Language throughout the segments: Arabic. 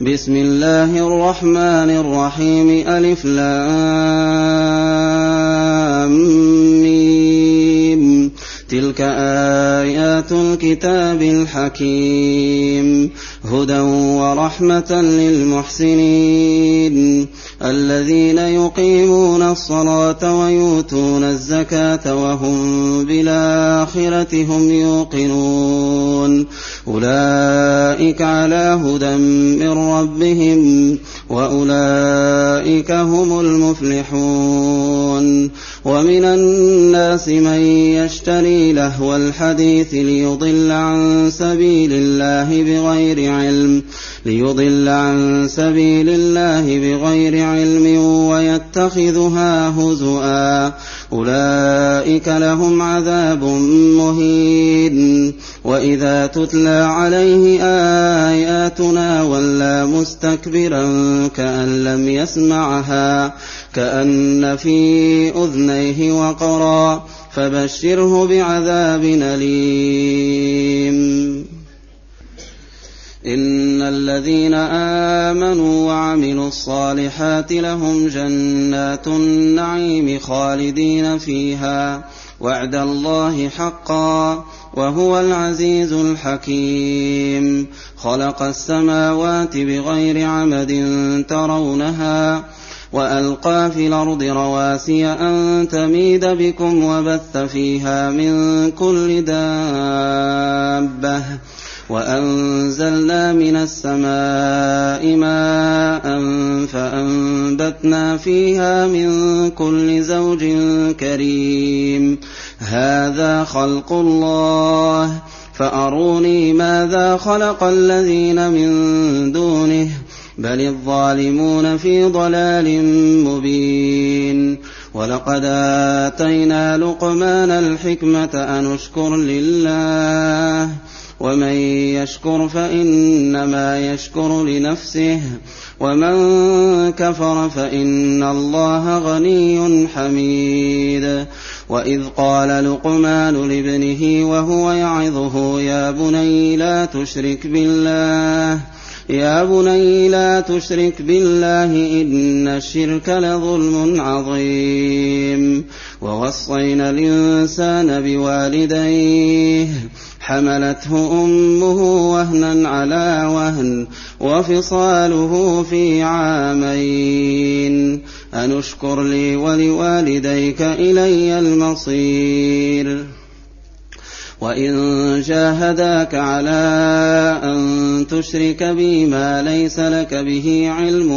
بسم الله الرحمن الرحيم ألف لام ميم تلك آيات الكتاب الحكيم هدى ورحمة للمحسنين الذين يقيمون الصلاة ويؤتون الزكاة وهم بالآخرة هم يوقنون أولئك على هدى من ربهم وأولئك هم المفلحون ومن الناس من يشتري لهو الحديث ليضل عن سبيل الله بغير علم ويتخذها هزؤا أولئك لهم عذاب مهين وإذا تتلى عليه آياتنا ولى مستكبرا كأن لم يسمعها كأن في أذنيه وقرا فبشره بعذاب أليم إن الذين آمنوا وعملوا الصالحات لهم جنات النعيم خالدين فيها وعد الله حقا وهو العزيز الحكيم خلق السماوات بغير عمد ترونها وألقى في الأرض رواسي أن تميد بكم وبث فيها من كل دابة وأنزلنا من السماء ماء فأنبتنا فيها من كل زوج كريم هذا خلق الله فأروني ماذا خلق الذين من دونه بل الظالمون في ضلال مبين ولقد آتينا لقمان الحكمة أن اشكر لله ومن يشكر فإنما يشكر لنفسه ومن كفر فإن الله غني حميد وإذ قال لقمان لابنه وهو يعظه يا بني لا تشرك بالله إن الشرك لظلم عظيم ووصينا الإنسان بوالديه حملته أمه وهنا على وهن وفصاله في عامين أن اشكر لي ولوالديك إلي المصير وإن جاهداك على أن تشرك بي ما ليس لك به علم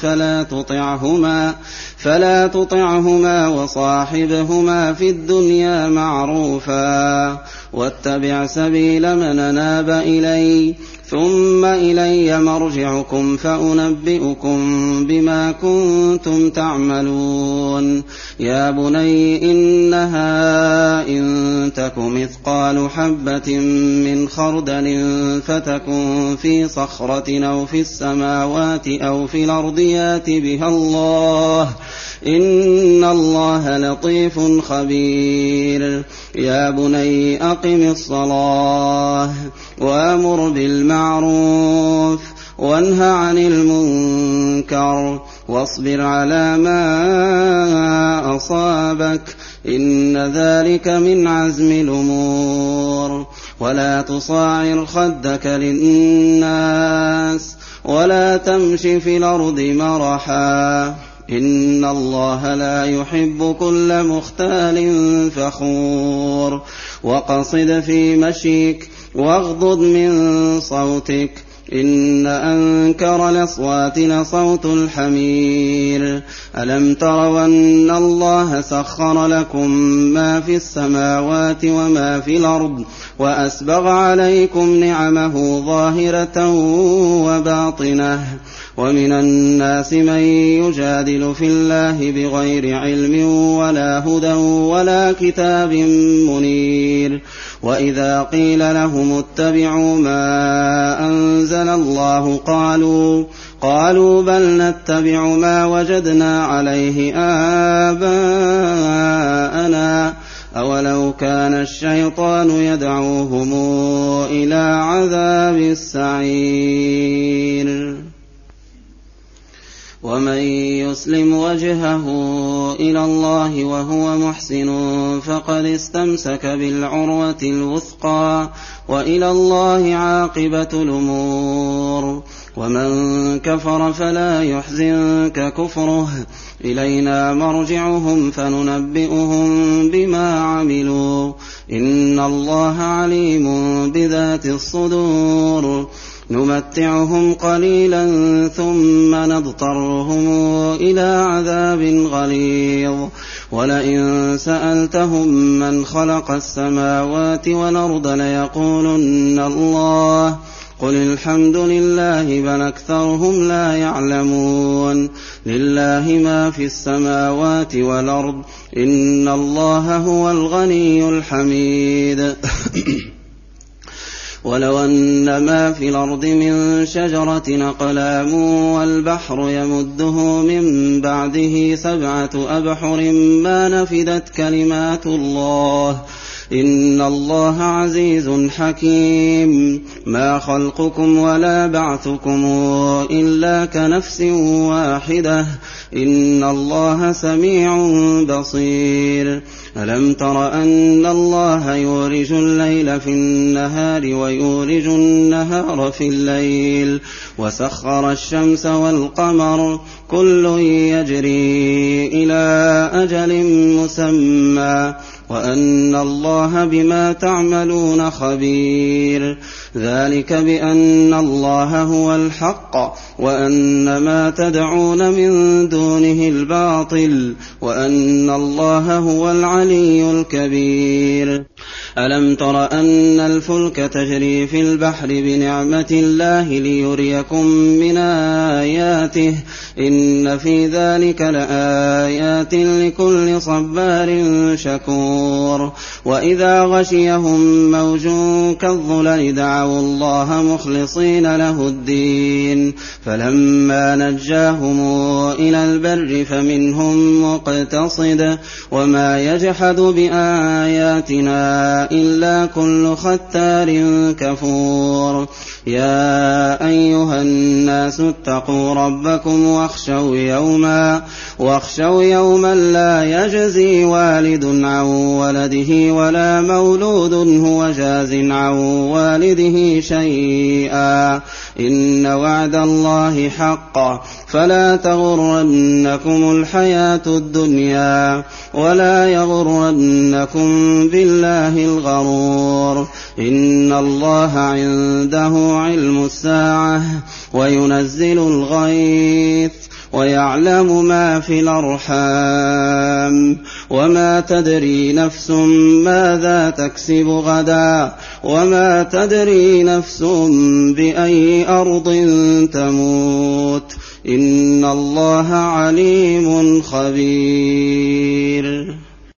فلا تطعهما وصاحبهما في الدنيا معروفا واتبع سبيل من أناب إلي ثم إلي مرجعكم فأنبئكم بما كنتم تعملون يا بني إنها إن تك مثقال حبة من خردل فتكن في صخرة أو في السماوات أو في الأرض يات بها الله إن الله لطيف خبير يا بني أقم الصلاة وأمر بالمعروف وانه عن المنكر واصبر على ما أصابك إن ذلك من عزم الأمور ولا تصاعر خدك للناس ولا تمش في الأرض مرحا إن الله لا يحب كل مختال فخور وقصد في مشيك واغضض من صوتك إن أنكر الأصوات لصوت الحمير ألم تروا أن الله سخر لكم ما في السماوات وما في الأرض وأسبغ عليكم نعمه ظاهرة وباطنة ومن الناس من يجادل في الله بغير علم ولا هدى ولا كتاب منير وإذا قيل لهم اتبعوا ما أنزل الله قالوا بل نتبع ما وجدنا عليه آباءنا أولو كان الشيطان يدعوهم إلى عذاب السعير ومن يسلم وجهه إلى الله وهو محسن فقد استمسك بالعروة الوثقى وإلى الله عاقبة الأمور. ومن كفر فلا يحزنك كفره إلينا مرجعهم فننبئهم بما عملوا إن الله عليم بذات الصدور. نمتعهم قليلا ثم نضطرهم إلى عذاب غليظ ولئن سألتهم من خلق السماوات والأرض ليقولن الله قل الحمد لله بل أكثرهم لا يعلمون. لله ما في السماوات والأرض إن الله هو الغني الحميد. ولو أن ما في الأرض من شجرة أقلام والبحر يمده من بعده 7 أبحر ما نفدت كلمات الله إن الله عزيز حكيم. ما خلقكم ولا بعثكم إلا كنفس واحدة إن الله سميع بصير. ألم تر أن الله يولج الليل في النهار ويولج النهار في الليل وسخر الشمس والقمر كل يجري إلى أجل مسمى وأن الله بما تعملون خبير. ذلك بأن الله هو الحق وأن ما تدعون من دونه الباطل وأن الله هو العلي الكبير. ألم تر أن الفلك تجري في البحر بنعمة الله ليريكم من آياته إن في ذلك لآيات لكل صبار شكور. وإذا غشيهم موج كالظلل دعوا الله مخلصين له الدين فلما نجاهم إلى البر فمنهم مقتصد وما يجحد بآياتنا إلا كل ختار كفور. يا أيها الناس اتقوا ربكم واخشوا يوما لا يجزي والد عن ولده ولا مولود هو جاز عن والده شيئا إن وعد الله حق فلا تغرنكم الحياة الدنيا ولا يغرنكم بالله الغرور. إن الله عنده علم الساعة وينزل الغيث ويعلم ما في الأرحام وما تدري نفس ماذا تكسب غدا وما تدري نفس بأي أرض تموت إن الله عليم خبير.